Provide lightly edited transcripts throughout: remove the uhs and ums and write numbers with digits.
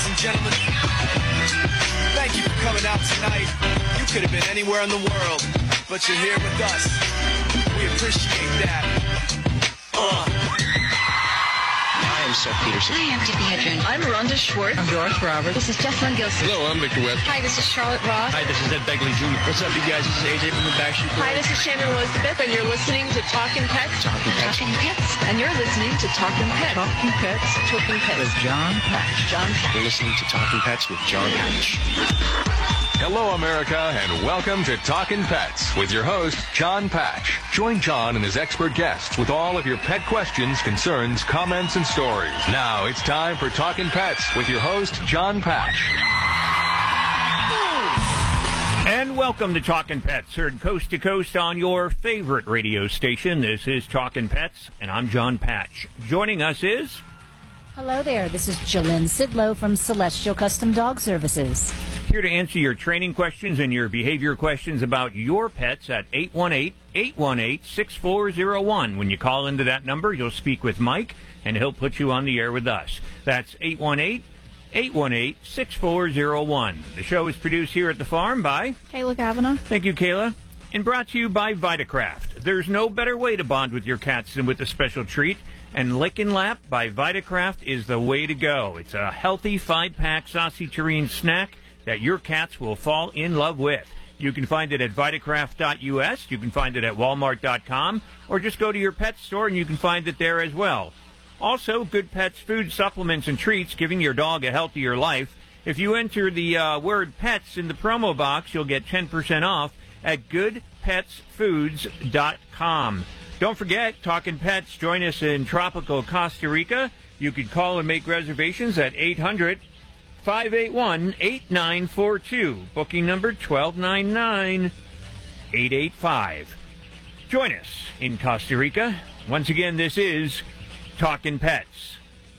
and gentlemen. Thank you for coming out tonight. You could have been anywhere in the world, but you're here with us. We appreciate that. I am Seth Peterson. Hi, I'm Tippi Hedren. I'm Rhonda Schwartz. I'm Doris Roberts. This is Jessalyn Gilson. Hello, I'm Victor West. Hi, this is Charlotte Ross. Hi, this is Ed Begley Jr. What's up, you guys? This is AJ from the Backstreet Boys. Hi, this is Shannon Elizabeth, and you're listening to Talkin' Pets. Talking Pets. And you're listening to Talkin' Pets. Talking Pets Talking Pets. with John Patch. John Patch. You're listening to Talking Pets with John Patch. Hello, America, and welcome to Talkin' Pets with your host, John Patch. Join John and his expert guests with all of your pet questions, concerns, comments, and stories. Now it's time for Talkin' Pets with your host, John Patch. And welcome to Talkin' Pets, heard coast to coast on your favorite radio station. This is Talkin' Pets, and I'm John Patch. Joining us is... Hello there, this is Jalynn Sidlow from Celestial Custom Dog Services. Here to answer your training questions and your behavior questions about your pets at 818-818-6401. When you call into that number, you'll speak with Mike, and he'll put you on the air with us. That's 818-818-6401. The show is produced here at the farm by... Kayla Kavanaugh. Thank you, Kayla. And brought to you by Vitacraft. There's no better way to bond with your cats than with a special treat. And Lick and Lap by Vitacraft is the way to go. It's a healthy 5-pack saucy tureen snack that your cats will fall in love with. You can find it at Vitacraft.us, you can find it at Walmart.com, or just go to your pet store and you can find it there as well. Also, Good Pets food, supplements, and treats, giving your dog a healthier life. If you enter the word pets in the promo box, you'll get 10% off at goodpetsfoods.com. Don't forget, Talkin' Pets, join us in tropical Costa Rica. You can call and make reservations at 800-581-8942. Booking number 1299-885. Join us in Costa Rica. Once again, this is Talkin' Pets.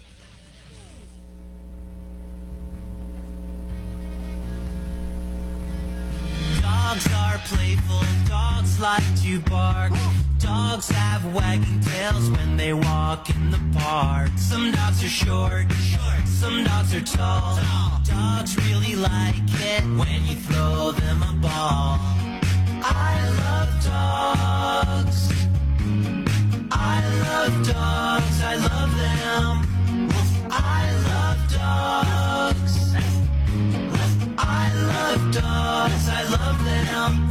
Dogs are playful, dogs like to bark. Dogs have wagging tails when they walk in the park. Some dogs are short, some dogs are tall. Dogs really like it when you throw them a ball. I love dogs. I love dogs. I love them. I love dogs. I love dogs. I love them.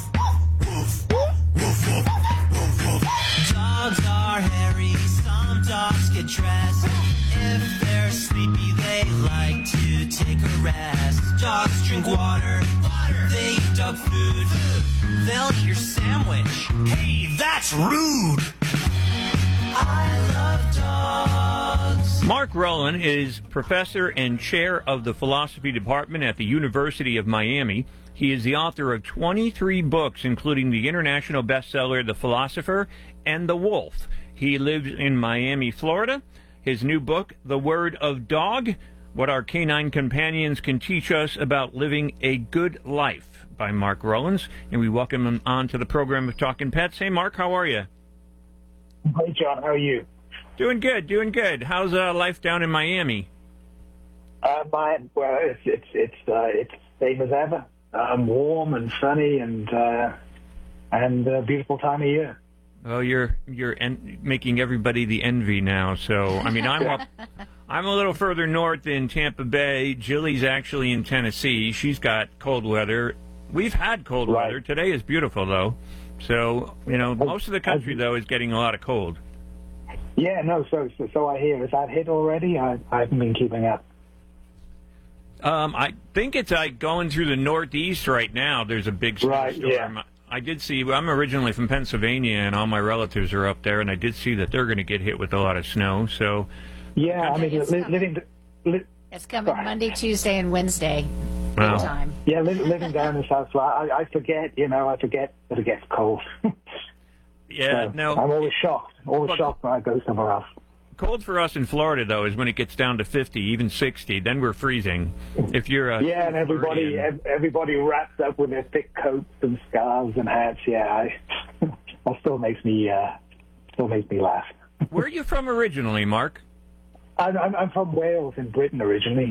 Dogs are hairy, some dogs get dressed. If they're sleepy, they like to take a rest. Dogs drink water, they eat dog food. They'll eat your sandwich. Hey, that's rude! I love dogs. Mark Rowland is professor and chair of the philosophy department at the University of Miami. He is the author of 23 books, including the international bestseller The Philosopher and The Wolf. He lives in Miami, Florida. His new book, The Word of Dog, What Our Canine Companions Can Teach Us About Living a Good Life, by Mark Rowlands. And we welcome him on to the program of Talkin' Pets. Hey, Mark, how are you? Hey, John, how are you? Doing good, doing good. How's life down in Miami? It's same as ever. Warm and sunny and a beautiful time of year. Oh, you're making everybody the envy now. So, I mean, I'm a little further north in Tampa Bay. Jilly's actually in Tennessee. She's got cold weather. We've had cold weather. Today is beautiful, though. So, you know, most of the country, though, is getting a lot of cold. Yeah, no, so I hear. Is that hit already? I haven't been keeping up. I think it's going through the Northeast right now. There's a big snowstorm. Yeah. I did see, I'm originally from Pennsylvania, and all my relatives are up there, and I did see that they're going to get hit with a lot of snow. So, yeah, I mean, it's coming Monday, Tuesday, and Wednesday. Wow. Time. Yeah, living down in South Florida, I forget that it gets cold. Yeah, so no. I'm always shocked when I go somewhere else. Cold for us in Florida, though, is when it gets down to 50, even 60. Then we're freezing. If you're and everybody wraps up with their thick coats and scarves and hats. Yeah, that still makes me laugh. Where are you from originally, Mark? I'm from Wales in Britain originally.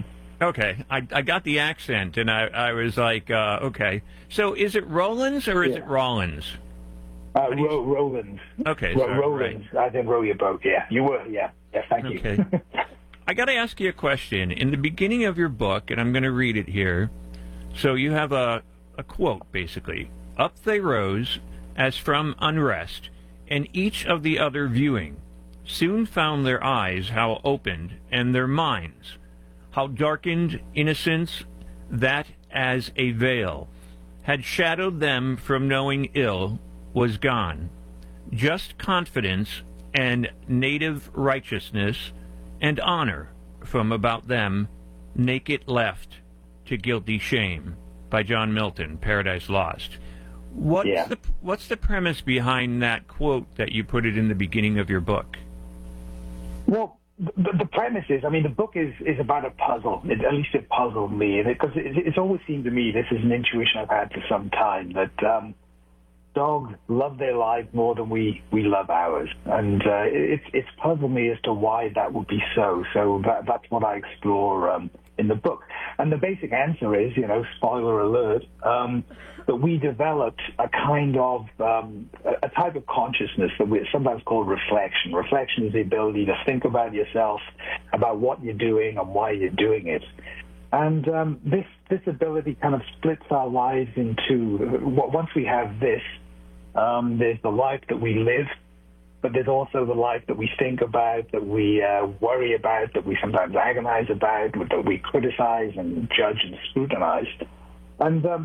Okay, I got the accent, and I was like, okay. So is it Rollins or is it Rollins? Rollins. Okay, Rollins. Right. I didn't row your boat. Yeah, you were. Yeah. Thank you. Okay. I got to ask you a question. In the beginning of your book, and I'm going to read it here. So you have a quote, basically. Up they rose, as from unrest, and each of the other viewing, soon found their eyes how opened, and their minds how darkened innocence that as a veil had shadowed them from knowing ill was gone. Just confidence and native righteousness and honor from about them naked left to guilty shame. By John Milton, Paradise Lost. What's the premise behind that quote that you put it in the beginning of your book? Well, the premise is, I mean, the book is about a puzzle. At least it puzzled me, because it's always seemed to me, this is an intuition I've had for some time, that dogs love their lives more than we love ours, and it's puzzled me as to why that would be so. So that's what I explore in the book. And the basic answer is, spoiler alert, that we developed a kind of, a type of consciousness that we sometimes call reflection. Reflection is the ability to think about yourself, about what you're doing and why you're doing it. And this ability kind of splits our lives into, once we have this, there's the life that we live, but there's also the life that we think about, that we worry about, that we sometimes agonize about, that we criticize and judge and scrutinize. And the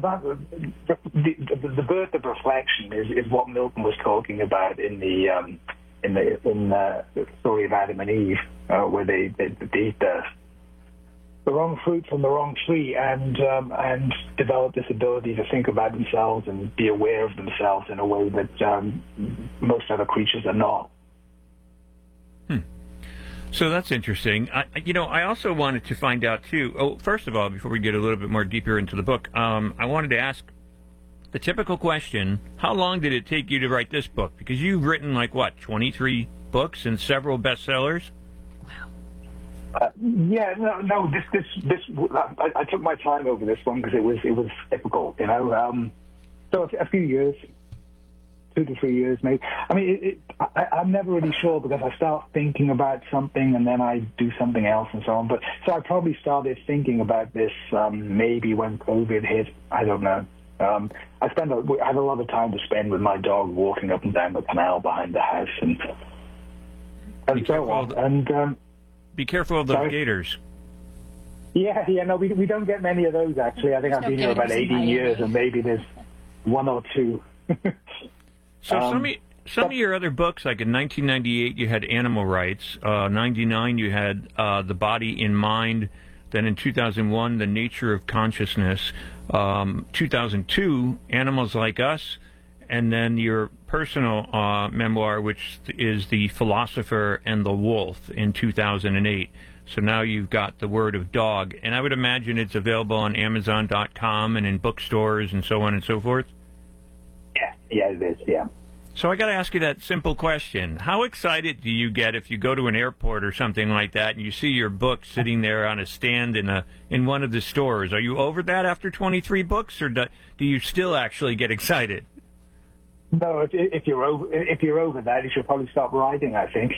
birth of reflection is what Milton was talking about in the story of Adam and Eve, where they eat the wrong fruit from the wrong tree, and develop this ability to think about themselves and be aware of themselves in a way that most other creatures are not. So that's interesting. I also wanted to find out too. Oh, first of all, before we get a little bit more deeper into the book, I wanted to ask the typical question: how long did it take you to write this book? Because you've written 23 books and several bestsellers. I took my time over this one because it was difficult, So a few years, 2 to 3 years, maybe. I mean, I'm never really sure, because I start thinking about something and then I do something else and so on. But so I probably started thinking about this maybe when COVID hit. I don't know. I had a lot of time to spend with my dog walking up and down the canal behind the house and so on. And be careful of those gators. Yeah, no, we don't get many of those, actually. I think I've been here about 18 years, and maybe there's one or two. So some of your other books, like in 1998, you had Animal Rights. 99, you had The Body in Mind. Then in 2001, The Nature of Consciousness. 2002, Animals Like Us. And then your personal memoir, which is The Philosopher and the Wolf, in 2008. So now you've got The Word of Dog. And I would imagine it's available on Amazon.com and in bookstores and so on and so forth? Yeah, it is, yeah. So I got to ask you that simple question. How excited do you get if you go to an airport or something like that and you see your book sitting there on a stand in one of the stores? Are you over that after 23 books, or do you still actually get excited? No, if you're over that, you should probably stop writing, I think,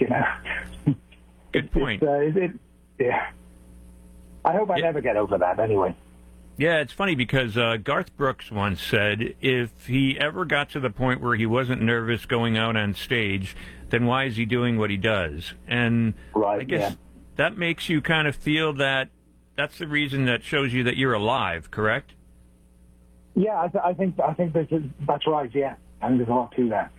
Good point. Yeah. I hope I never get over that, anyway. Yeah, it's funny because Garth Brooks once said if he ever got to the point where he wasn't nervous going out on stage, then why is he doing what he does? And I guess that makes you kind of feel that that's the reason, that shows you that you're alive, correct? Yeah, I think that's right, yeah. I think there's a lot to that.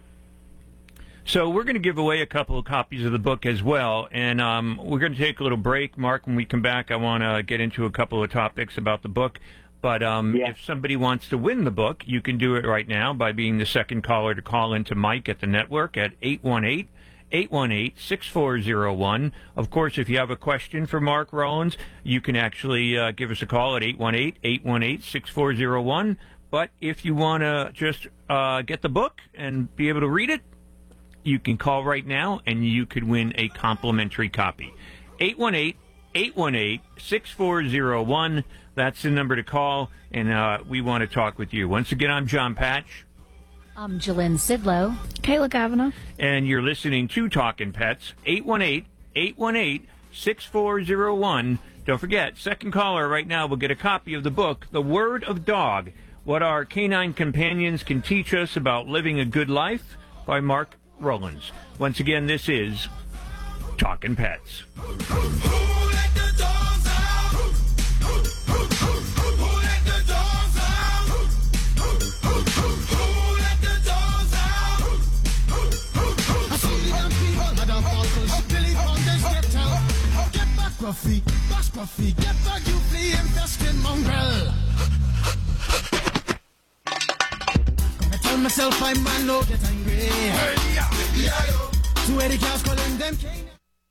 So we're going to give away a couple of copies of the book as well, and we're going to take a little break. Mark, when we come back, I want to get into a couple of topics about the book. But if somebody wants to win the book, you can do it right now by being the second caller to call into Mike at the network at 818-818-6401. Of course, if you have a question for Mark Rollins, you can actually give us a call at 818-818-6401. But if you want to just get the book and be able to read it, you can call right now, and you could win a complimentary copy. 818-6401. That's the number to call, and we want to talk with you. Once again, I'm John Patch. I'm Jalynn Sidlow. Kayla Kavanaugh. And you're listening to Talkin' Pets, 818-818-6401. Don't forget, second caller right now will get a copy of the book, The Word of Dog, What Our Canine Companions Can Teach Us About Living a Good Life, by Mark Rowlands. Once again, this is Talkin' Pets. Get back, you flea infested mongrel. I tell myself I'm man, no get angry. To where the cows calling them king.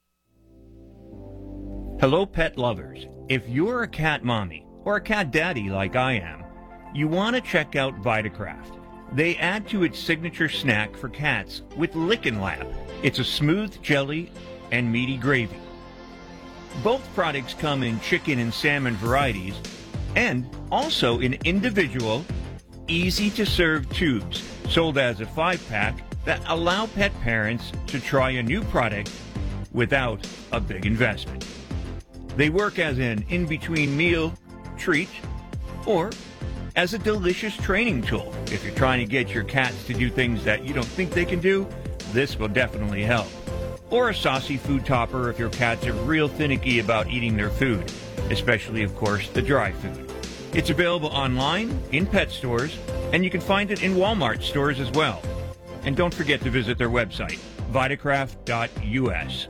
Hello, pet lovers. If you're a cat mommy or a cat daddy like I am, you want to check out Vitacraft. They add to its signature snack for cats with Lickin' Lap. It's a smooth jelly and meaty gravy. Both products come in chicken and salmon varieties and also in individual, easy-to-serve tubes sold as a 5-pack that allow pet parents to try a new product without a big investment. They work as an in-between meal treat or as a delicious training tool. If you're trying to get your cats to do things that you don't think they can do, this will definitely help. Or a saucy food topper if your cats are real finicky about eating their food, especially, of course, the dry food. It's available online, in pet stores, and you can find it in Walmart stores as well. And don't forget to visit their website, vitacraft.us.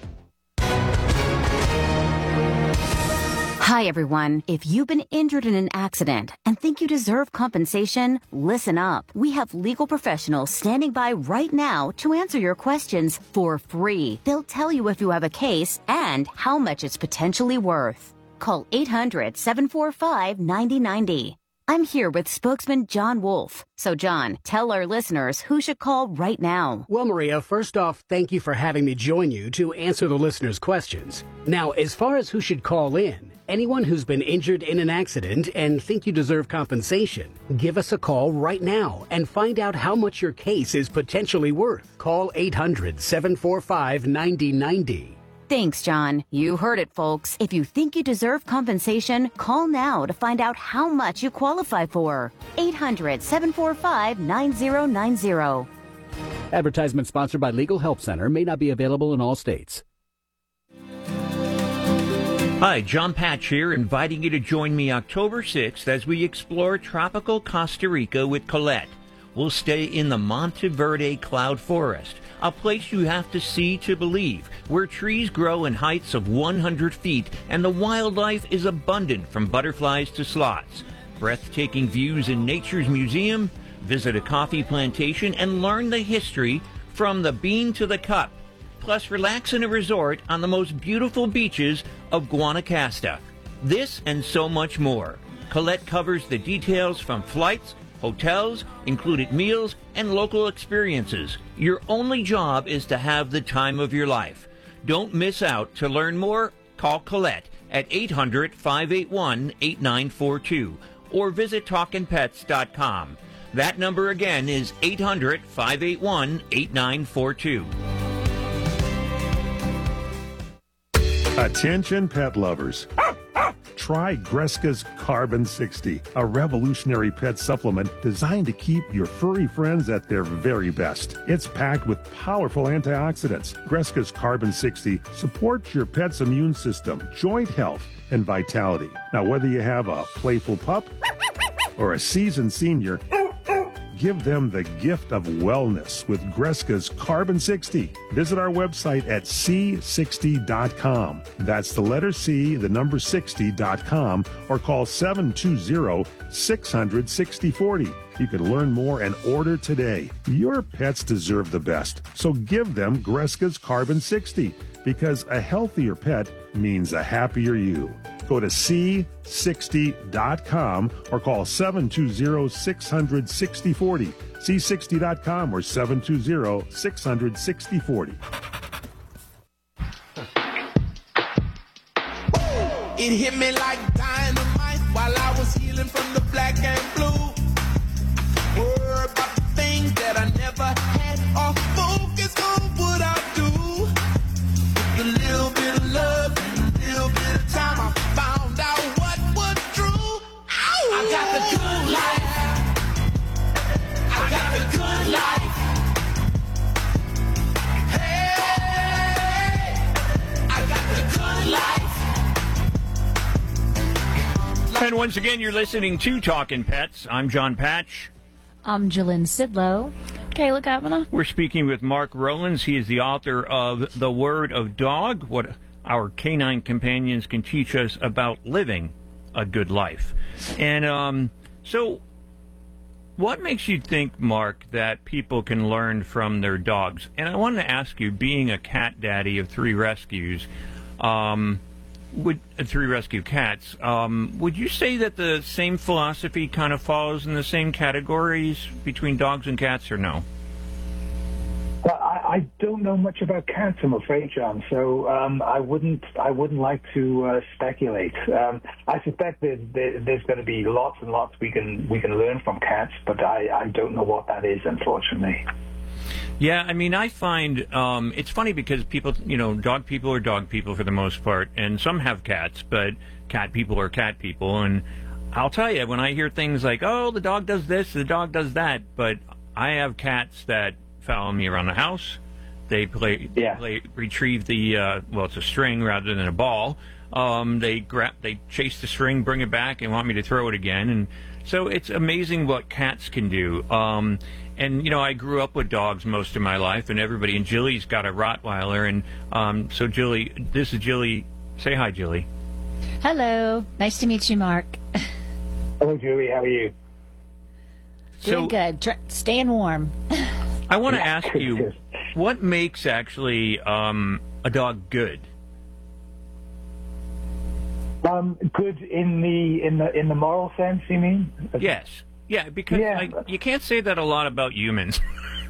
Hi, everyone. If you've been injured in an accident and think you deserve compensation, listen up. We have legal professionals standing by right now to answer your questions for free. They'll tell you if you have a case and how much it's potentially worth. Call 800-745-9090. I'm here with spokesman John Wolf. So, John, tell our listeners who should call right now. Well, Maria, first off, thank you for having me join you to answer the listeners' questions. Now, as far as who should call in, anyone who's been injured in an accident and think you deserve compensation, give us a call right now and find out how much your case is potentially worth. Call 800-745-9090. Thanks, John. You heard it, folks. If you think you deserve compensation, call now to find out how much you qualify for. 800-745-9090. Advertisement sponsored by Legal Help Center. May not be available in all states. Hi, John Patch here, inviting you to join me October 6th as we explore tropical Costa Rica with Colette. We'll stay in the Monteverde Cloud Forest, a place you have to see to believe, where trees grow in heights of 100 feet and the wildlife is abundant from butterflies to sloths. Breathtaking views in Nature's Museum, visit a coffee plantation and learn the history from the bean to the cup. Plus, relax in a resort on the most beautiful beaches of Guanacaste. This and so much more. Colette covers the details from flights, hotels, included meals, and local experiences. Your only job is to have the time of your life. Don't miss out. To learn more, call Colette at 800-581-8942 or visit TalkinPets.com. That number again is 800-581-8942. Attention pet lovers. Try Greska's Carbon 60, a revolutionary pet supplement designed to keep your furry friends at their very best. It's packed with powerful antioxidants. Greska's Carbon 60 supports your pet's immune system, joint health, and vitality. Now, whether you have a playful pup or a seasoned senior, give them the gift of wellness with Greska's Carbon 60. Visit our website at C60.com. That's the letter C, the number 60.com, or call 720-600-6040. You can learn more and order today. Your pets deserve the best, so give them Greska's Carbon 60, because a healthier pet means a happier you. Go to C60.com or call 720-600-6040. C60.com or 720-600-6040. It hit me like dynamite while I was healing from the black and blue. Worry about the things that I never had or focus on what I do. With a little bit of love and a little bit of time, I found out what was true. I got the good life. I got the good life. Hey, I got the good life. And once again, you're listening to Talkin' Pets. I'm John Patch. I'm Jalen Sidlow. Kayla Kavanaugh. We're speaking with Mark Rowlands. He is the author of The Word of Dog, What Our Canine Companions Can Teach Us About Living a Good Life. And so what makes you think, Mark, that people can learn from their dogs? And I wanted to ask you, being a cat daddy of 3 rescues, would 3 rescue cats, would you say that the same philosophy kind of falls in the same categories between dogs and cats, or no? Well, I don't know much about cats, I'm afraid, John. So I wouldn't like to speculate. I suspect there's going to be lots and lots we can learn from cats, but I don't know what that is, unfortunately. Yeah, I mean, I find it's funny because people, dog people are dog people for the most part, and some have cats, but cat people are cat people. And I'll tell you, when I hear things like, oh, the dog does this, the dog does that, but I have cats that follow me around the house. They retrieve the, it's a string rather than a ball. They chase the string, bring it back, and want me to throw it again. And so it's amazing what cats can do. And, I grew up with dogs most of my life, and everybody, and Jilly's got a Rottweiler, and so Jilly, this is Jilly. Say hi, Jilly. Hello. Nice to meet you, Mark. Hello, Julie. How are you? Doing good. Staying warm. I want to ask you, what makes actually a dog good? Good in the moral sense, you mean? Yes. Yeah, because you can't say that a lot about humans.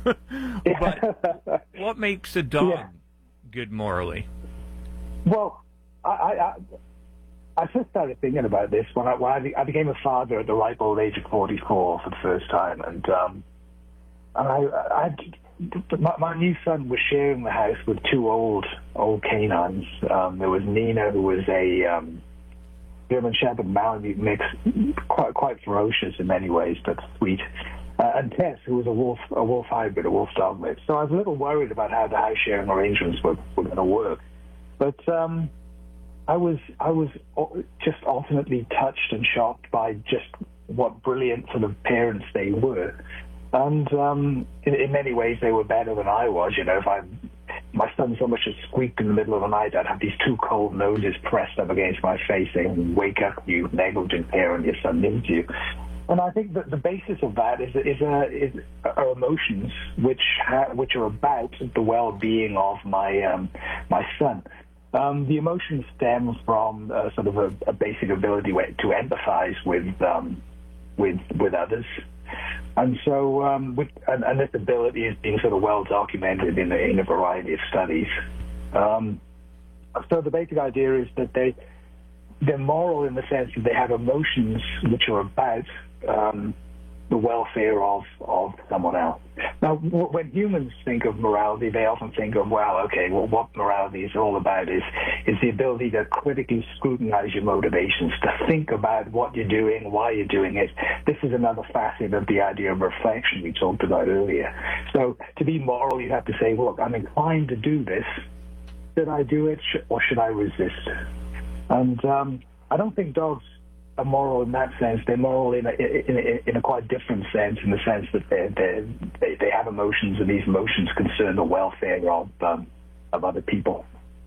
But what makes a dog good morally? Well, I first started thinking about this when I became a father at the ripe old age of 44 for the first time, and my new son was sharing the house with 2 old canines. There was Nina, who was a German Shepherd Malamute mix, quite ferocious in many ways, but sweet. And Tess, who was a wolf hybrid, a wolf dog mix. So I was a little worried about how the house sharing arrangements were going to work. But I was just ultimately touched and shocked by just what brilliant sort of parents they were. And in many ways, they were better than I was. If my son so much as squeaked in the middle of the night, I'd have these 2 cold noses pressed up against my face saying, "Wake up, you negligent parent, your son needs you." And I think that the basis of that are emotions, which are about the well-being of my son. The emotions stem from sort of a basic ability to empathize with others. And so, and this ability is being sort of well documented in a variety of studies. So the basic idea is that they're moral in the sense that they have emotions which are about the welfare of someone else. Now, when humans think of morality, they often think of, what morality is all about is the ability to critically scrutinize your motivations, to think about what you're doing, why you're doing it. This is another facet of the idea of reflection we talked about earlier. So to be moral, you have to say, look, I'm inclined to do this. Should I do it, or should I resist? And I don't think dogs are moral in that sense. They're moral in a quite different sense, in the sense that they have emotions, and these emotions concern the welfare of other people.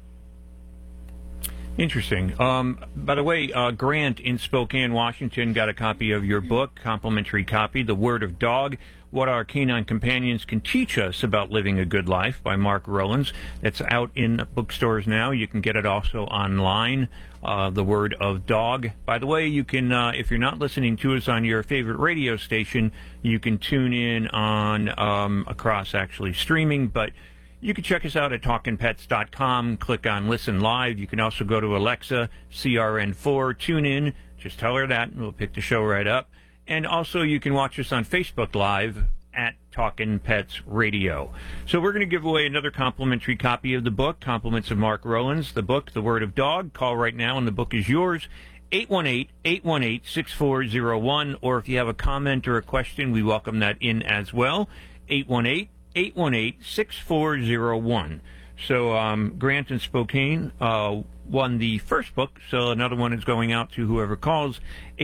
Interesting. By the way, Grant in Spokane, Washington, got a copy of your book, complimentary copy, The Word of Dog, What Our Canine Companions Can Teach Us About Living a Good Life by Mark Rowlands. It's out in bookstores now. You can get it also online, The Word of Dog. By the way, you can, if you're not listening to us on your favorite radio station, you can tune in on across actually streaming, but You can check us out at TalkinPets.com. Click on Listen Live. You can also go to Alexa, CRN4, tune in. Just tell her that, and we'll pick the show right up. And also, you can watch us on Facebook Live at Talkin' Pets Radio. So we're going to give away another complimentary copy of the book, Compliments of Mark Rowlands, the book, The Word of Dog. Call right now, and the book is yours, 818-818-6401. Or if you have a comment or a question, we welcome that in as well, 818-818-6401. So Grant in Spokane won the first book, so another one is going out to whoever calls,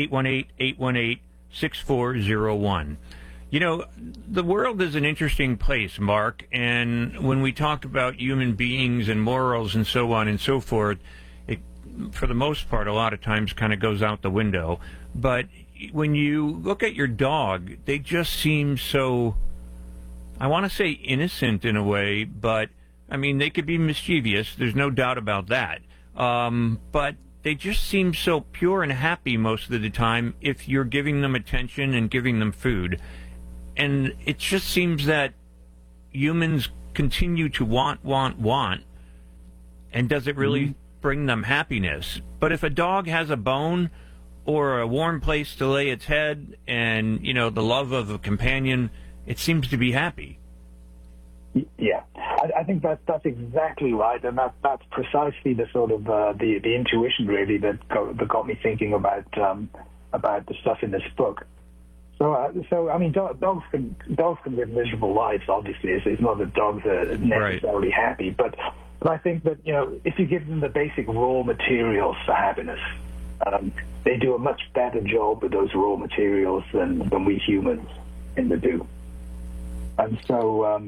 818-818-6401. You know, the world is an interesting place, Mark, and when we talk about human beings and morals and so on and so forth, it, for the most part, a lot of times kind of goes out the window. But when you look at your dog, they just seem so, I want to say innocent in a way, but, I mean, they could be mischievous. There's no doubt about that. But they just seem so pure and happy most of the time if you're giving them attention and giving them food. And it just seems that humans continue to want, and does it really bring them happiness? But if a dog has a bone or a warm place to lay its head and, you know, the love of a companion, it seems to be happy. Yeah, I think that's exactly right, and that's precisely the sort of the intuition really that got me thinking about the stuff in this book. So I mean, dogs can live miserable lives. Obviously, it's not that dogs are necessarily happy, but I think that, you know, if you give them the basic raw materials for happiness, they do a much better job with those raw materials than we humans tend to do. And so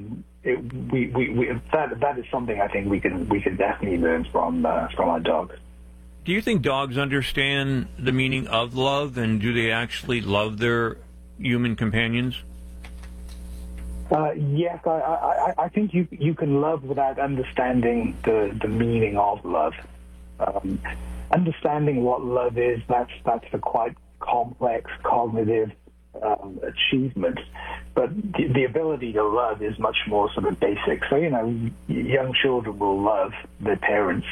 that is something I think we can definitely learn from our dogs. Do you think dogs understand the meaning of love, and do they actually love their human companions? Yes, I think you can love without understanding the meaning of love. Understanding what love is, that's a quite complex cognitive achievement. But the ability to love is much more sort of basic. So, you know, young children will love their parents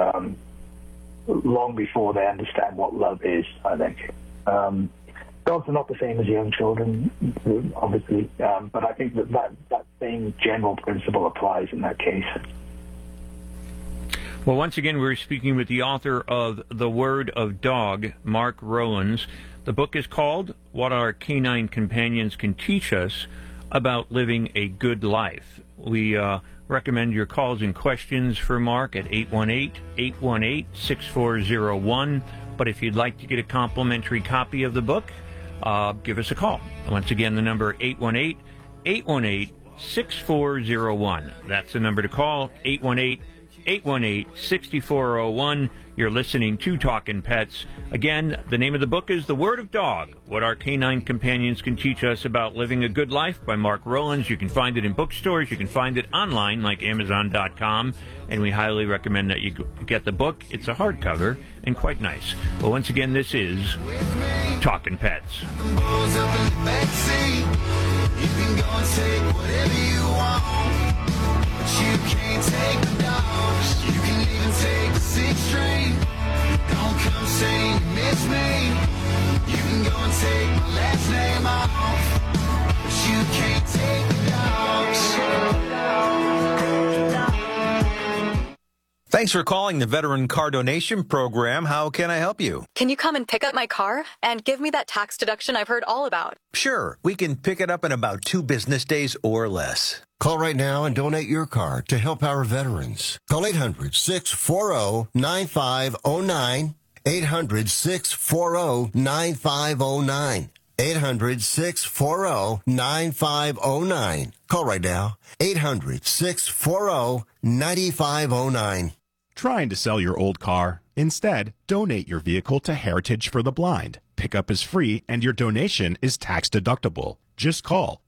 long before they understand what love is, I think. Dogs are not the same as young children, obviously, but I think that same general principle applies in that case. Well, once again, we're speaking with the author of The Word of Dog, Mark Rowlands. The book is called What Our Canine Companions Can Teach Us About Living a Good Life. We recommend your calls and questions for Mark at 818-818-6401. But if you'd like to get a complimentary copy of the book, give us a call. Once again, the number 818-818-6401. That's the number to call, 818-818-6401. You're listening to Talkin' Pets. Again, the name of the book is The Word of Dog, What Our Canine Companions Can Teach Us About Living a Good Life by Mark Rowlands. You can find it in bookstores. You can find it online like Amazon.com. And we highly recommend that you get the book. It's a hardcover and quite nice. Well, once again, this is Talkin' Pets. You can go and take whatever you want, but you can't take the dogs. You can even take the 6-string. Don't come saying you miss me. You can go and take my last name off, but you can't take the dogs. Thanks for calling the Veteran Car Donation Program. How can I help you? Can you come and pick up my car and give me that tax deduction I've heard all about? Sure. We can pick it up in about 2 business days or less. Call right now and donate your car to help our veterans. Call 800-640-9509. 800-640-9509. 800-640-9509. Call right now. 800-640-9509. Trying to sell your old car? Instead, donate your vehicle to Heritage for the Blind. Pickup is free and your donation is tax deductible. Just call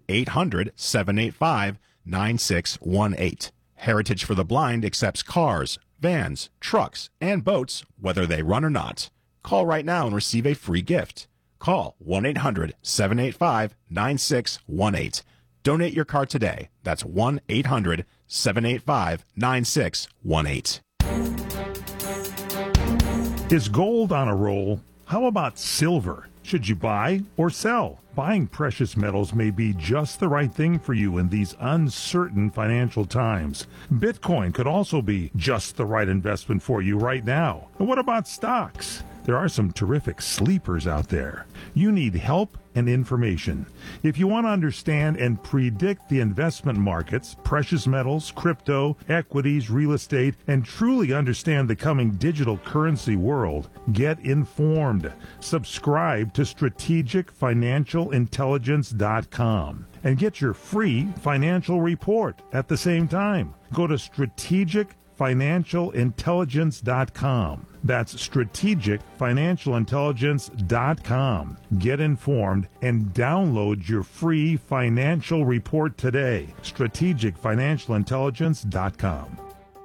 1-800-785-9618. Heritage for the Blind accepts cars, vans, trucks, and boats, whether they run or not. Call right now and receive a free gift. Call 1-800-785-9618. Donate your car today. That's 1-800-785-9618. 785-9618. Is gold on a roll? How about silver? Should you buy or sell? Buying precious metals may be just the right thing for you in these uncertain financial times. Bitcoin could also be just the right investment for you right now. And what about stocks? There are some terrific sleepers out there. You need help and information. If you want to understand and predict the investment markets, precious metals, crypto, equities, real estate, and truly understand the coming digital currency world, get informed. Subscribe to strategicfinancialintelligence.com and get your free financial report at the same time. Go to strategicfinancialintelligence.com. That's strategicfinancialintelligence.com. Get informed and download your free financial report today. strategicfinancialintelligence.com.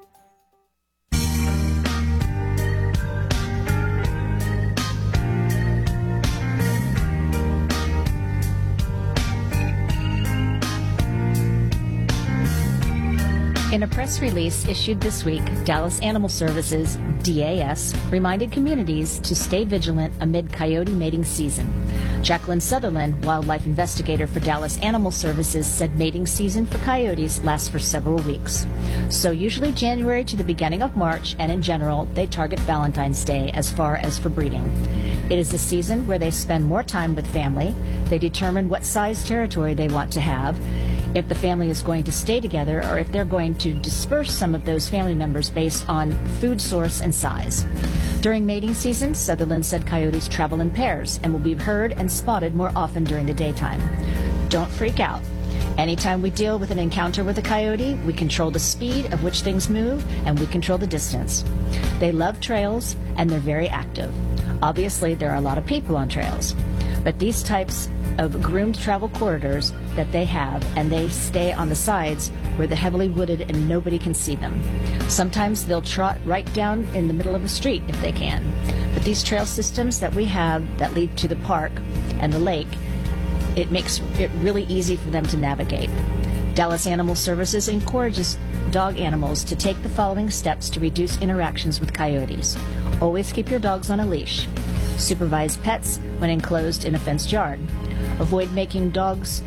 In a press release issued this week, Dallas Animal Services, DAS, reminded communities to stay vigilant amid coyote mating season. Jacqueline Sutherland, wildlife investigator for Dallas Animal Services, said mating season for coyotes lasts for several weeks. So usually January to the beginning of March, and in general, they target Valentine's Day as far as for breeding. It is a season where they spend more time with family. They determine what size territory they want to have, if the family is going to stay together, or if they're going to disperse some of those family members based on food source and size. During mating season, Sutherland said coyotes travel in pairs and will be heard and spotted more often during the daytime. Don't freak out. Anytime we deal with an encounter with a coyote, we control the speed of which things move, and we control the distance. They love trails, and they're very active. Obviously, there are a lot of people on trails, but these types of groomed travel corridors that they have, and they stay on the sides where they're heavily wooded and nobody can see them. Sometimes they'll trot right down in the middle of the street if they can. But these trail systems that we have that lead to the park and the lake, it makes it really easy for them to navigate. Dallas Animal Services encourages dog animals to take the following steps to reduce interactions with coyotes. Always keep your dogs on a leash. Supervise pets when enclosed in a fenced yard. Avoid walking dogs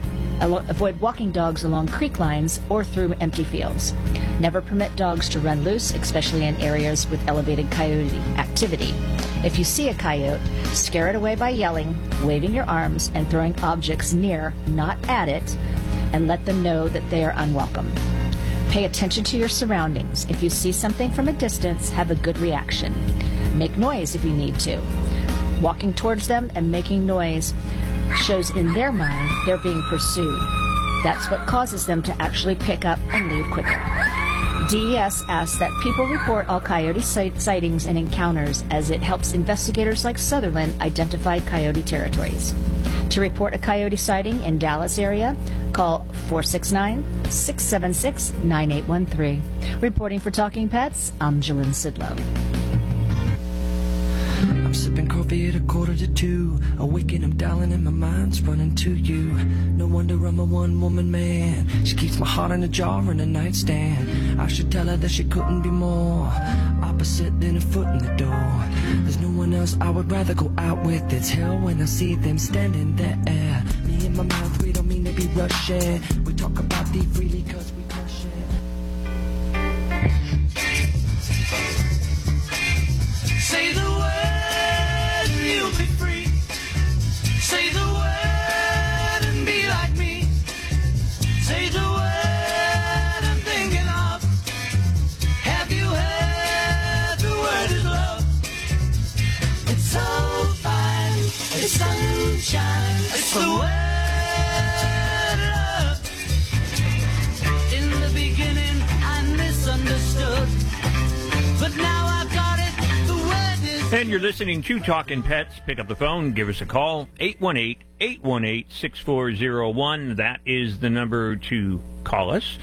along creek lines or through empty fields. Never permit dogs to run loose, especially in areas with elevated coyote activity. If you see a coyote, scare it away by yelling, waving your arms, and throwing objects near, not at it, and let them know that they are unwelcome. Pay attention to your surroundings. If you see something from a distance, have a good reaction. Make noise if you need to. Walking towards them and making noise shows in their mind they're being pursued. That's what causes them to actually pick up and leave quicker. DES asks that people report all coyote sightings and encounters, as it helps investigators like Sutherland identify coyote territories. To report a coyote sighting in Dallas area, call 469-676-9813. Reporting for Talking Pets, I'm Jalynn Sidlow. I'm sipping coffee at 1:45. Awaken, I'm dialing and my mind's running to you. No wonder I'm a one-woman man. She keeps my heart in a jar in a nightstand. I should tell her that she couldn't be more opposite than a foot in the door. There's no one else I would rather go out with. It's hell when I see them standing there. Me and my mouth, we don't mean to be rushing. We talk about thee freely cause we crush it. Say the word. You'll be free. Say the word and be like me. Say the word I'm thinking of. Have you heard the word is love? It's so fine. It's sunshine. It's the word love. In the beginning I misunderstood, but now I've got it. The word is. And you're listening to Talkin' Pets. Pick up the phone, give us a call, 818-818-6401. That is the number to call us,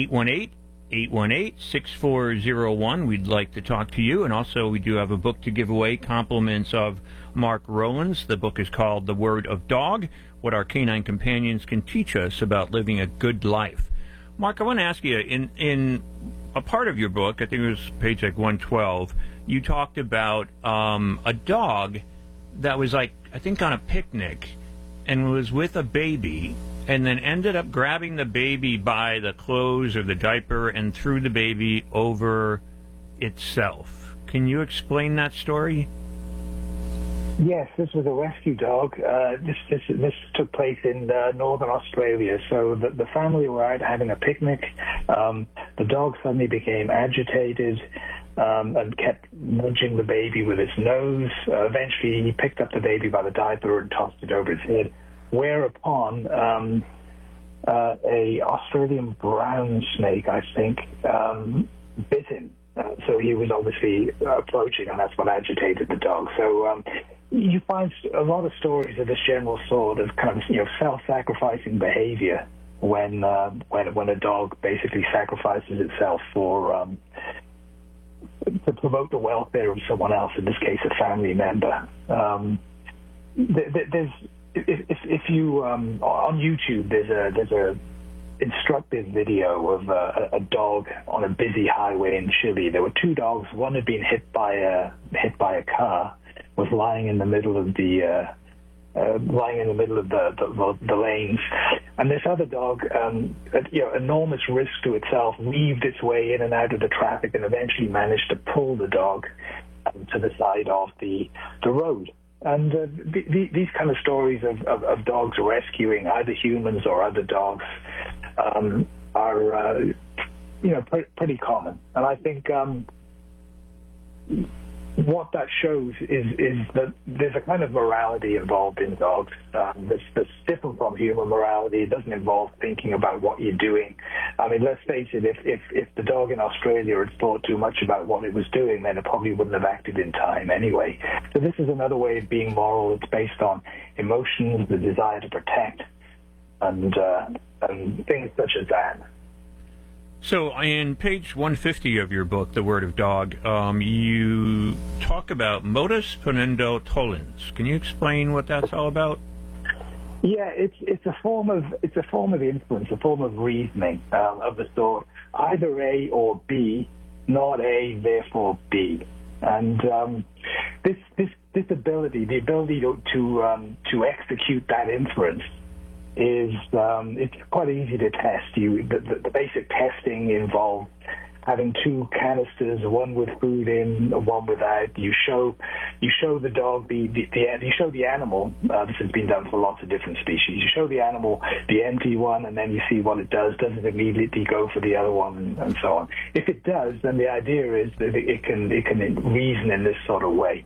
818-818-6401. We'd like to talk to you. And also, we do have a book to give away, compliments of Mark Rowlands. The book is called The Word of Dog, What Our Canine Companions Can Teach Us About Living a Good Life. Mark, I want to ask you, in a part of your book, I think it was page like 112, you talked about a dog that was like, I think on a picnic and was with a baby and then ended up grabbing the baby by the clothes or the diaper and threw the baby over itself. Can you explain that story? Yes, this was a rescue dog. This took place in northern Australia. So the family were out having a picnic. The dog suddenly became agitated and kept nudging the baby with its nose. Eventually, he picked up the baby by the diaper and tossed it over its head, whereupon a Australian brown snake, I think, bit him. So he was obviously approaching, and that's what agitated the dog. So you find a lot of stories of this general sort of kind of self-sacrificing behavior when a dog basically sacrifices itself for to promote the welfare of someone else, in this case a family member. If you on YouTube there's a instructive video of a dog on a busy highway in Chile. There were two dogs. One had been hit by a car, was lying in the middle of the lanes, and this other dog, at enormous risk to itself, weaved its way in and out of the traffic and eventually managed to pull the dog to the side of the road. And these kind of stories of dogs rescuing either humans or other dogs are pretty common. And I think what that shows is that there's a kind of morality involved in dogs that's different from human morality. It doesn't involve thinking about what you're doing. I mean, let's face it, if the dog in Australia had thought too much about what it was doing, then it probably wouldn't have acted in time anyway. So this is another way of being moral. It's based on emotions, the desire to protect, and things such as that. So in page 150 of your book, The Word of Dog, you talk about modus ponendo tollens. Can you explain what that's all about? Yeah, it's a form of influence, a form of reasoning of the sort, either A or B, not A, therefore B. And this ability, the ability to execute that inference, is it's quite easy to test. The basic testing involves having two canisters, one with food in, one without. You show the dog you show the animal. This has been done for lots of different species. You show the animal the empty one, and then you see what it does. Does it immediately go for the other one, and so on? If it does, then the idea is that it can reason in this sort of way.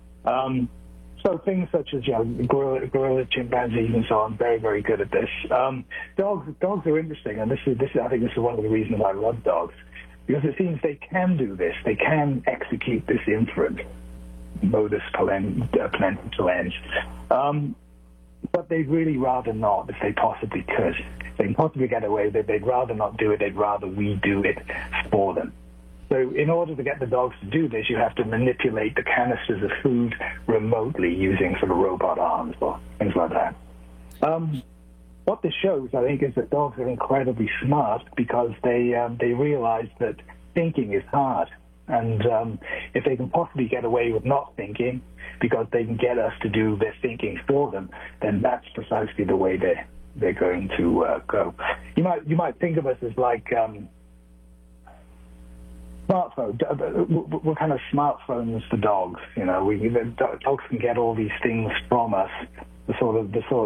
So things such as gorilla, chimpanzees, and so on, very, very good at this. Dogs are interesting, and I think this is one of the reasons I love dogs, because it seems they can do this. They can execute this inference, modus ponendo tollens. But they'd really rather not, if they possibly could. If they can possibly get away with it, they'd rather not do it. They'd rather we do it for them. So in order to get the dogs to do this, you have to manipulate the canisters of food remotely using sort of robot arms or things like that. What this shows, I think, is that dogs are incredibly smart because they realize that thinking is hard. And if they can possibly get away with not thinking because they can get us to do their thinking for them, then that's precisely the way they're going to go. You might think of us as like... smartphone. We're kind of smartphones for dogs. Dogs can get all these things from us. The sort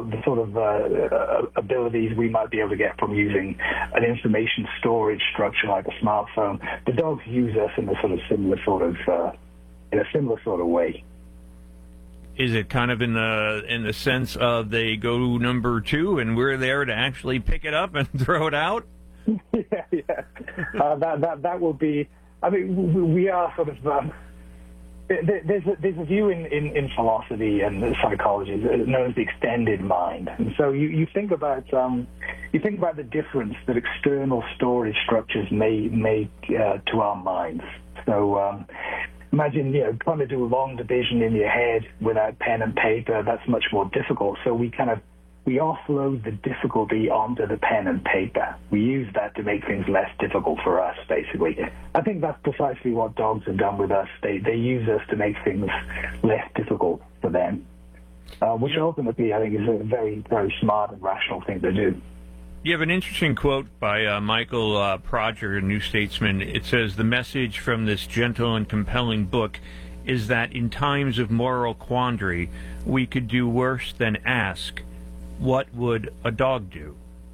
of abilities we might be able to get from using an information storage structure like a smartphone. The dogs use us in a similar sort of way. Is it kind of in the sense of they go number two and we're there to actually pick it up and throw it out? Yeah. That will be. I mean, we are sort of. There's a view in philosophy and psychology known as the extended mind, and so you think about the difference that external storage structures make to our minds. So imagine trying to do a long division in your head without pen and paper. That's much more difficult. So we kind of we offload the difficulty onto the pen and paper. We use that to make things less difficult for us, basically. I think that's precisely what dogs have done with us. They use us to make things less difficult for them, which ultimately I think is a very, very smart and rational thing to do. You have an interesting quote by Michael Prodger, New Statesman. It says, "The message from this gentle and compelling book is that in times of moral quandary, we could do worse than ask, what would a dog do?"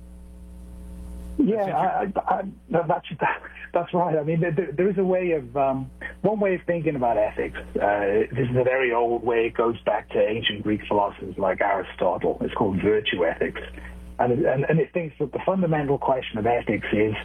Yeah, that's right. I mean, there is a way of, one way of thinking about ethics. This is a very old way. It goes back to ancient Greek philosophers like Aristotle. It's called virtue ethics. And it thinks that the fundamental question of ethics is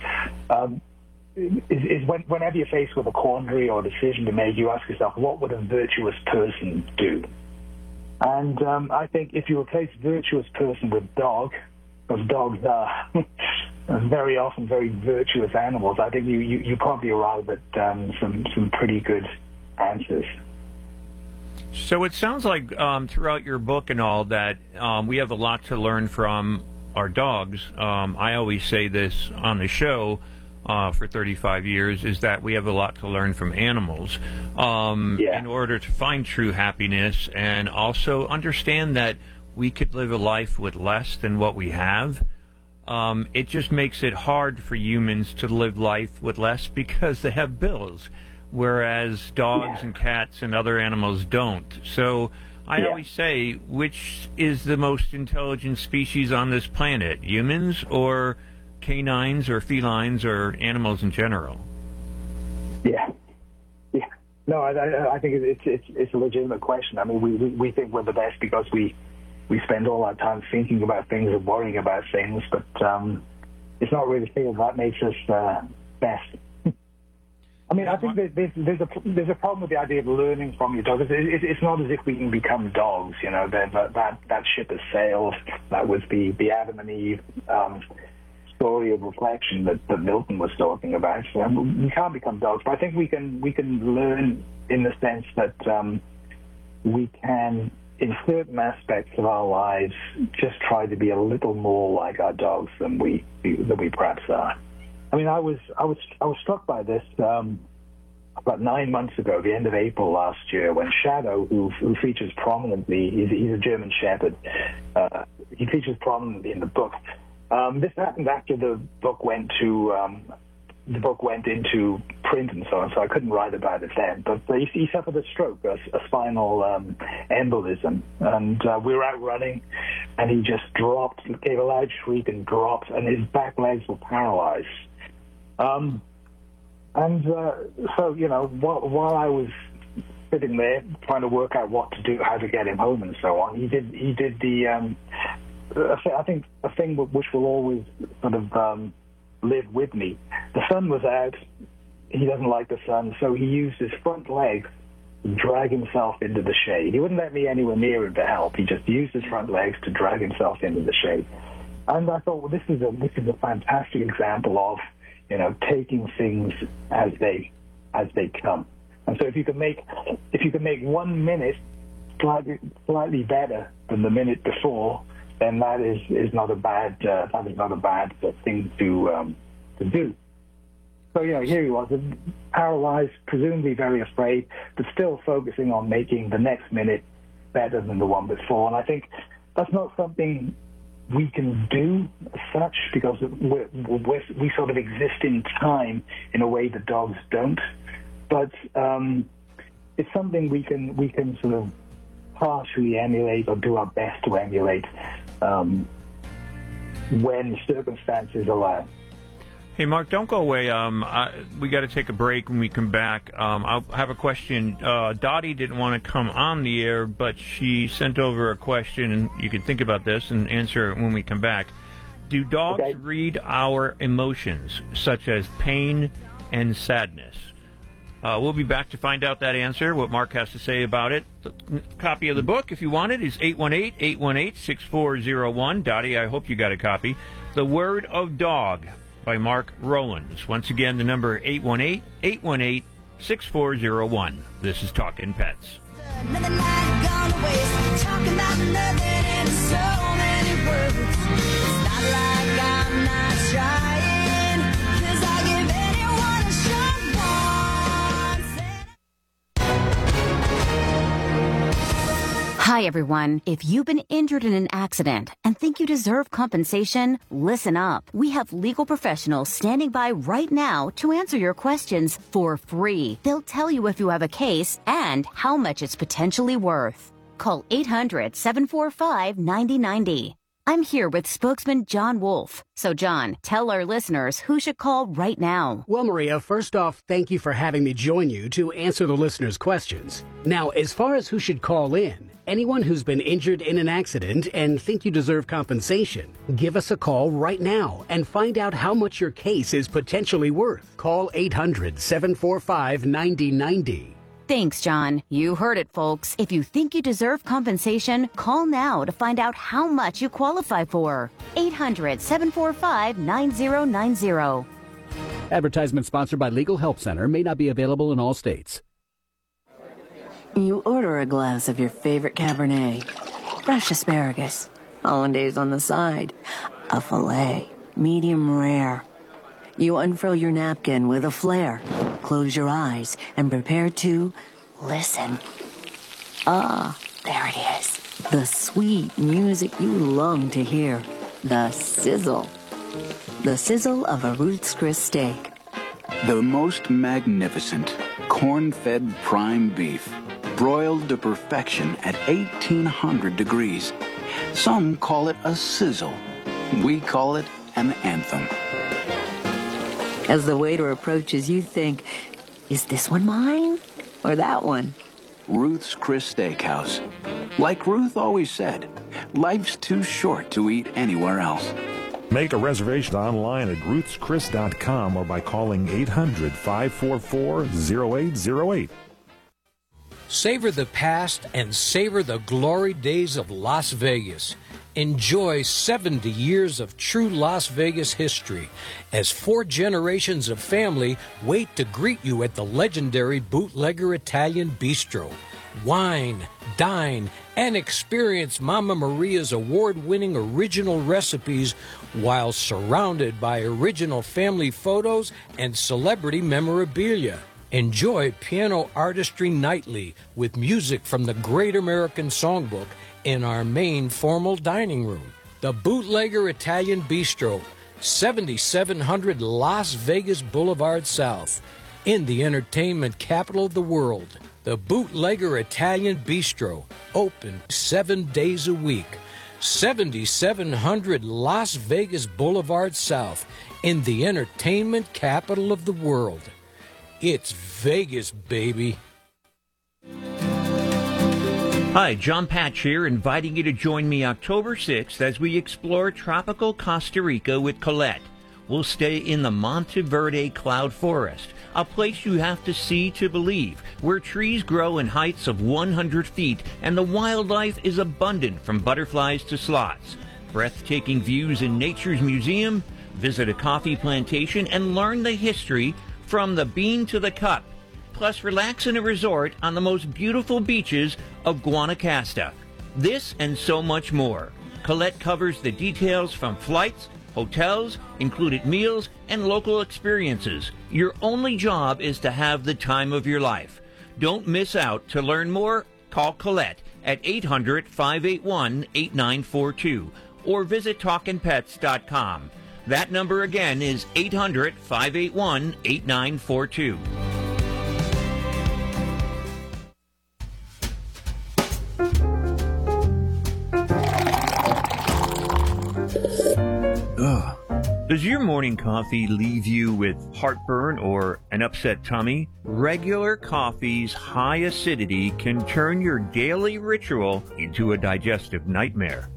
whenever you're faced with a quandary or decision to make, you ask yourself, what would a virtuous person do? And I think if you replace virtuous person with dog, because dogs are very often very virtuous animals, I think you probably arrive at some pretty good answers. So it sounds like throughout your book and all that we have a lot to learn from our dogs. I always say this on the show for 35 years, is that we have a lot to learn from animals in order to find true happiness, and also understand that we could live a life with less than what we have. It just makes it hard for humans to live life with less because they have bills, whereas dogs and cats and other animals don't. So I always say, which is the most intelligent species on this planet, humans or canines or felines or animals in general? Yeah. No, I think it's a legitimate question. I mean, we think we're the best because we spend all our time thinking about things and worrying about things, but it's not really clear that makes us best. I mean, I think there's a problem with the idea of learning from your dog. It's not as if we can become dogs, you know. That ship has sailed. That was the Adam and Eve story of reflection that Milton was talking about. So we can't become dogs, but I think we can learn in the sense that we can, in certain aspects of our lives, just try to be a little more like our dogs than we perhaps are. I mean, I was struck by this about 9 months ago, the end of April last year, when Shadow, who features prominently, he's a German Shepherd, he features prominently in the book. This happened after the book went into print and so on, so I couldn't write about it then. But he suffered a stroke, a spinal embolism, and we were out running, and he just dropped, gave a loud shriek and dropped, and his back legs were paralyzed. So, you know, while I was sitting there trying to work out what to do, how to get him home and so on, he did the, I think, a thing which will always sort of live with me. The sun was out. He doesn't like the sun, so he used his front legs to drag himself into the shade. He wouldn't let me anywhere near him to help. He just used his front legs to drag himself into the shade. And I thought, well, this is a fantastic example of, you know, taking things as they come. And so if you can make 1 minute slightly better than the minute before, then that is not a bad thing to do. So, you know, here he was, paralyzed, presumably very afraid, but still focusing on making the next minute better than the one before. And I think that's not something we can do as such, because we sort of exist in time in a way that dogs don't. But it's something we can sort of partially emulate or do our best to emulate when circumstances allow. Hey, Mark, don't go away. We got to take a break. When we come back, I'll have a question. Dottie didn't want to come on the air, but she sent over a question, and you can think about this and answer it when we come back. Do dogs read our emotions, such as pain and sadness? We'll be back to find out that answer, what Mark has to say about it. The copy of the book, if you want it, is 818-818-6401. Dottie, I hope you got a copy. The Word of Dog by Mark Rowlands. Once again, the number 818-818-6401. This is Talkin' Pets. Another night gone to waste, talking about nothing in so many words. Hi, everyone. If you've been injured in an accident and think you deserve compensation, listen up. We have legal professionals standing by right now to answer your questions for free. They'll tell you if you have a case and how much it's potentially worth. Call 800-745-9090. I'm here with spokesman John Wolf. So, John, tell our listeners who should call right now. Well, Maria, first off, thank you for having me join you to answer the listeners' questions. Now, as far as who should call in, anyone who's been injured in an accident and think you deserve compensation, give us a call right now and find out how much your case is potentially worth. Call 800-745-9090. Thanks, John. You heard it, folks. If you think you deserve compensation, call now to find out how much you qualify for. 800-745-9090. Advertisement sponsored by Legal Help Center. May not be available in all states. You order a glass of your favorite Cabernet, fresh asparagus, hollandaise on the side, a filet, medium rare. You unfurl your napkin with a flair, close your eyes, and prepare to listen. Ah, there it is. The sweet music you long to hear. The sizzle. The sizzle of a Ruth's Chris steak. The most magnificent corn-fed prime beef, broiled to perfection at 1800 degrees. Some call it a sizzle. We call it an anthem. As the waiter approaches, you think, is this one mine or that one? Ruth's Chris Steakhouse. Like Ruth always said, life's too short to eat anywhere else. Make a reservation online at ruthschris.com or by calling 800-544-0808. Savor the past and savor the glory days of Las Vegas. Enjoy 70 years of true Las Vegas history as 4 generations of family wait to greet you at the legendary Bootlegger Italian Bistro. Wine, dine, and experience Mama Maria's award-winning original recipes while surrounded by original family photos and celebrity memorabilia. Enjoy piano artistry nightly with music from the Great American Songbook in our main formal dining room. The Bootlegger Italian Bistro, 7700 Las Vegas Boulevard South, in the entertainment capital of the world. The Bootlegger Italian Bistro, open 7 days a week. 7700 Las Vegas Boulevard South, in the entertainment capital of the world. It's Vegas, baby. Hi, John Patch here, inviting you to join me October 6th as we explore tropical Costa Rica with Colette. We'll stay in the Monteverde Cloud Forest, a place you have to see to believe, where trees grow in heights of 100 feet and the wildlife is abundant from butterflies to sloths. Breathtaking views in Nature's Museum, visit a coffee plantation, and learn the history from the bean to the cup. Plus, relax in a resort on the most beautiful beaches of Guanacaste. This and so much more. Colette covers the details from flights, hotels, included meals, and local experiences. Your only job is to have the time of your life. Don't miss out. To learn more, call Colette at 800-581-8942 or visit TalkinPets.com. That number again is 800-581-8942. Does your morning coffee leave you with heartburn or an upset tummy? Regular coffee's high acidity can turn your daily ritual into a digestive nightmare.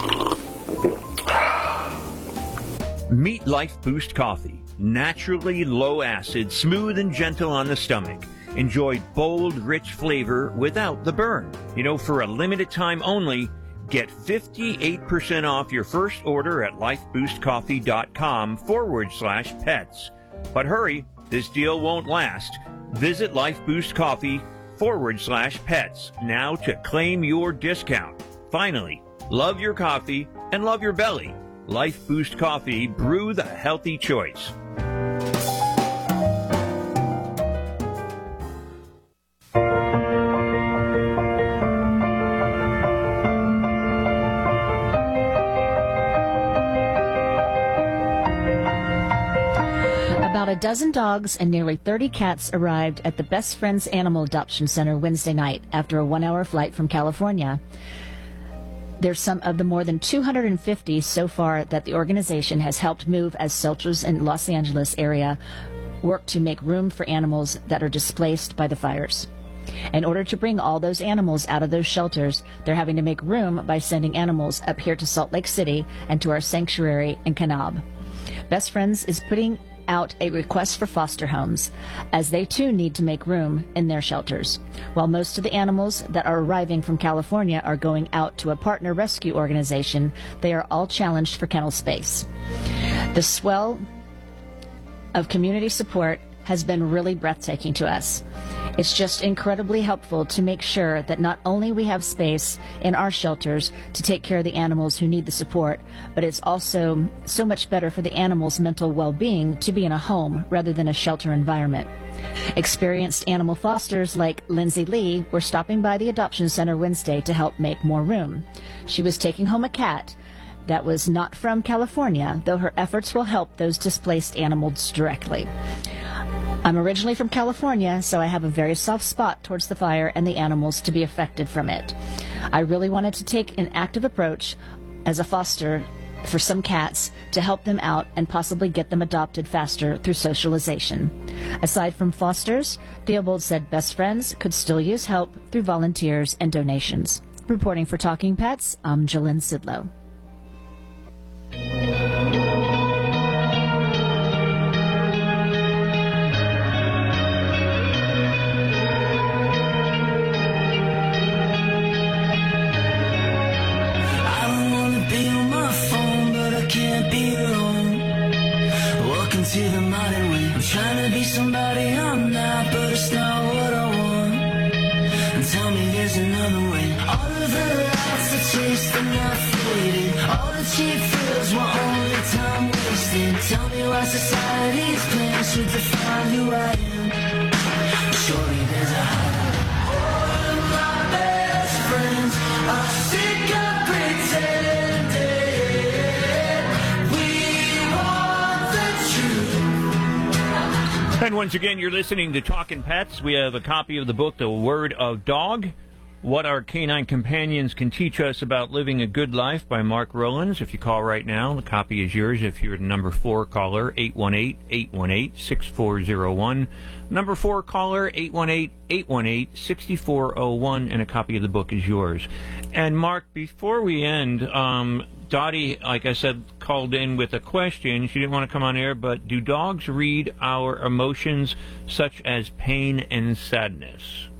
Meet Life Boost Coffee. Naturally low acid, smooth and gentle on the stomach. Enjoy bold, rich flavor without the burn. You know, for a limited time only, get 58% off your first order at lifeboostcoffee.com/pets. But hurry, this deal won't last. Visit lifeboostcoffee.com/pets now to claim your discount. Finally, love your coffee and love your belly. Life Boost Coffee, brew the healthy choice. dozen dogs and nearly 30 cats arrived at the Best Friends Animal Adoption Center Wednesday night after a 1-hour flight from California. There's some of the more than 250 so far that the organization has helped move as shelters in Los Angeles area work to make room for animals that are displaced by the fires. In order to bring all those animals out of those shelters, they're having to make room by sending animals up here to Salt Lake City and to our sanctuary in Kanab. Best Friends is putting out a request for foster homes, as they too need to make room in their shelters. While most of the animals that are arriving from California are going out to a partner rescue organization, they are all challenged for kennel space. The swell of community support has been really breathtaking to us. It's just incredibly helpful to make sure that not only we have space in our shelters to take care of the animals who need the support, but it's also so much better for the animals' mental well-being to be in a home rather than a shelter environment. Experienced animal fosters like Lindsay Lee were stopping by the adoption center Wednesday to help make more room. She was taking home a cat that was not from California, though her efforts will help those displaced animals directly. I'm originally from California, so I have a very soft spot towards the fire and the animals to be affected from it. I really wanted to take an active approach as a foster for some cats to help them out and possibly get them adopted faster through socialization. Aside from fosters, Theobald said Best Friends could still use help through volunteers and donations. Reporting for Talking Pets, I'm Jalynn Sidlow. To the modern way, I'm trying to be somebody I'm not, but it's not what I want. And tell me there's another way. All of the lights I chased are not faded. All the cheap thrills were only time wasted. Tell me why society's plans should define who I am. Surely there's a higher. All of my best friends are sick of pretending. And once again, you're listening to Talkin' Pets. We have a copy of the book, The Word of Dog, What Our Canine Companions Can Teach Us About Living a Good Life by Mark Rowlands. If you call right now, the copy is yours. If you're the number 4 caller, 818-818-6401. Number 4 caller, 818-818-6401, and a copy of the book is yours. And Mark, before we end, Dottie, like I said, called in with a question. She didn't want to come on air, but do dogs read our emotions such as pain and sadness?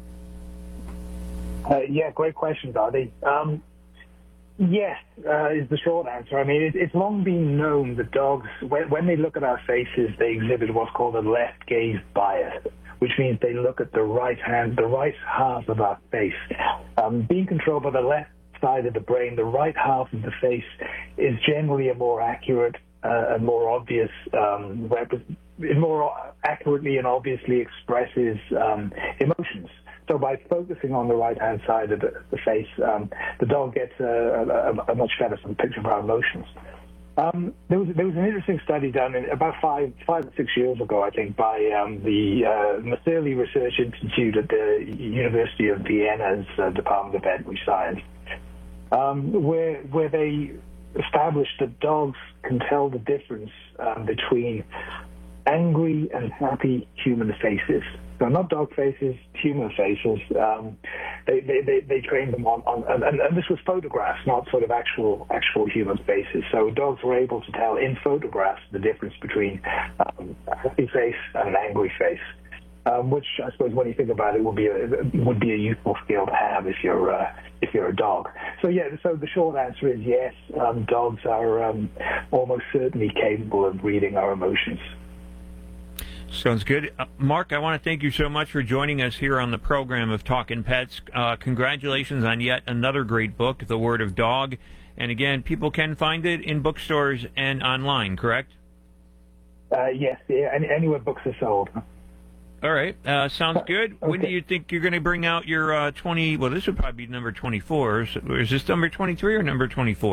Yeah, great question, Dottie. Yes, is the short answer. I mean, it's long been known that dogs, when they look at our faces, they exhibit what's called a left gaze bias, which means they look at the right half of our face. Being controlled by the left side of the brain, the right half of the face is generally a more accurate and more obvious, it more accurately and obviously expresses emotions. So by focusing on the right-hand side of the face, the dog gets a much better picture of our emotions. There was an interesting study done about five or 6 years ago, I think, by the Maserli Research Institute at the University of Vienna's Department of Veterinary Science, where they established that dogs can tell the difference between angry and happy human faces. So not dog faces, human faces. They trained them on and this was photographs, not sort of actual human faces. So dogs were able to tell in photographs the difference between a happy face and an angry face, which I suppose when you think about it would be a useful skill to have if you're a dog. So yeah, so the short answer is yes. Dogs are almost certainly capable of reading our emotions. Sounds good. Mark, I want to thank you so much for joining us here on the program of Talkin' Pets. Congratulations on yet another great book, The Word of Dog. And again, people can find it in bookstores and online, correct? Yes, anywhere books are sold. All right. Sounds good. Okay. When do you think you're going to bring out your 20... Well, this would probably be number 24. Is this number 23 or number 24?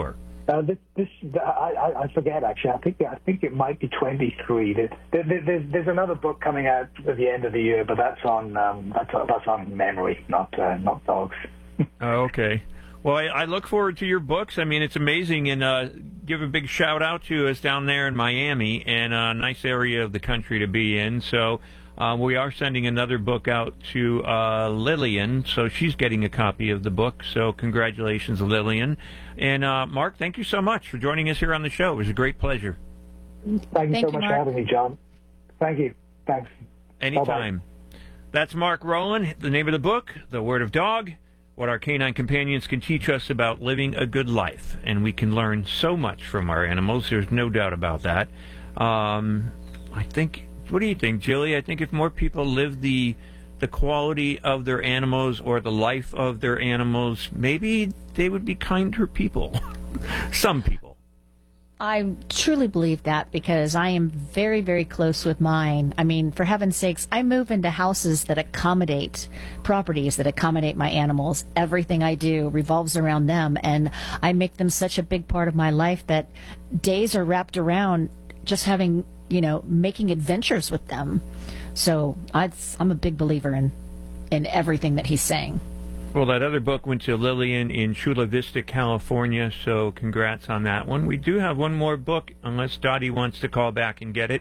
I forget actually. I think it might be 23. There's another book coming out at the end of the year, but that's on memory, not dogs. Oh, okay. Well, I look forward to your books. I mean, it's amazing, and give a big shout out to us down there in Miami, and a nice area of the country to be in. So we are sending another book out to Lillian, so she's getting a copy of the book. So congratulations, Lillian. And Mark, thank you so much for joining us here on the show. It was a great pleasure. Thank you so much for having me, John. Thank you. Thanks. Anytime. Bye-bye. That's Mark Rowland. The name of the book, The Word of Dog, What Our Canine Companions Can Teach Us About Living a Good Life. And we can learn so much from our animals. There's no doubt about that. I think, what do you think, Jilly? I think if more people live the quality of their animals or the life of their animals, maybe they would be kinder people. Some people. I truly believe that because I am very, very close with mine. I mean, for heaven's sakes, I move into houses that accommodate properties that accommodate my animals. Everything I do revolves around them, and I make them such a big part of my life that days are wrapped around just having, making adventures with them. So I'm a big believer in everything that he's saying. Well, that other book went to Lillian in Chula Vista, California, so congrats on that one. We do have one more book, unless Dottie wants to call back and get it.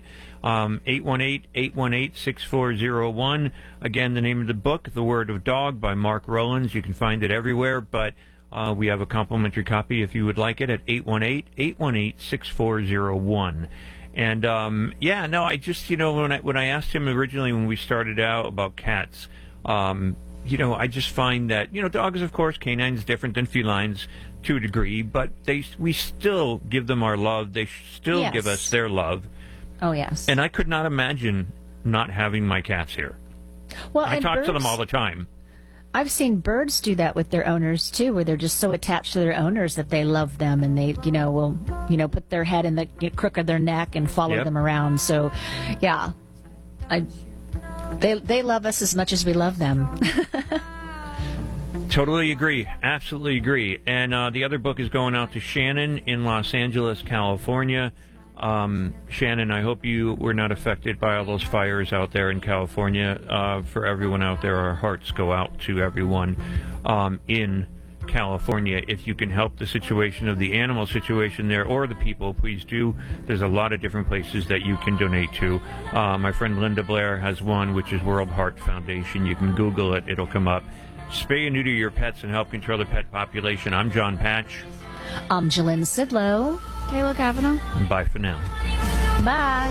818-818-6401. Again, the name of the book, The Word of Dog by Mark Rowlands. You can find it everywhere, but we have a complimentary copy if you would like it at 818-818-6401. And, I just, when I asked him originally when we started out about cats, I just find that, dogs, of course, canines different than felines to a degree, but we still give them our love. They still give us their love. Oh, yes. And I could not imagine not having my cats here. Well, I talk to them all the time. I've seen birds do that with their owners, too, where they're just so attached to their owners that they love them and they, will, put their head in the crook of their neck and follow them around. So, yeah, they love us as much as we love them. Totally agree. Absolutely agree. And the other book is going out to Shannon in Los Angeles, California. Shannon, I hope you were not affected by all those fires out there in California. For everyone out there, our hearts go out to everyone in California. If you can help the situation of the animal situation there or the people, please do. There's a lot of different places that you can donate to. My friend Linda Blair has one, which is World Heart Foundation. You can Google it. It'll come up. Spay and neuter your pets and help control the pet population. I'm John Patch. I'm Jalynn Sidlow. Kayla Kavanaugh. Bye for now. Bye.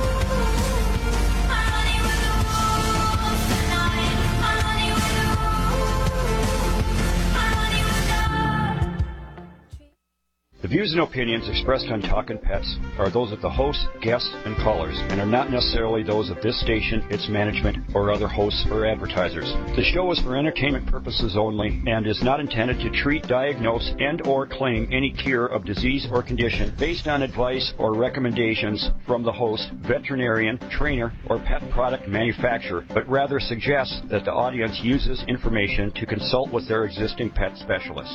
The views and opinions expressed on Talkin' Pets are those of the hosts, guests, and callers, and are not necessarily those of this station, its management, or other hosts or advertisers. The show is for entertainment purposes only and is not intended to treat, diagnose, and or claim any cure of disease or condition based on advice or recommendations from the host, veterinarian, trainer, or pet product manufacturer, but rather suggests that the audience uses information to consult with their existing pet specialist.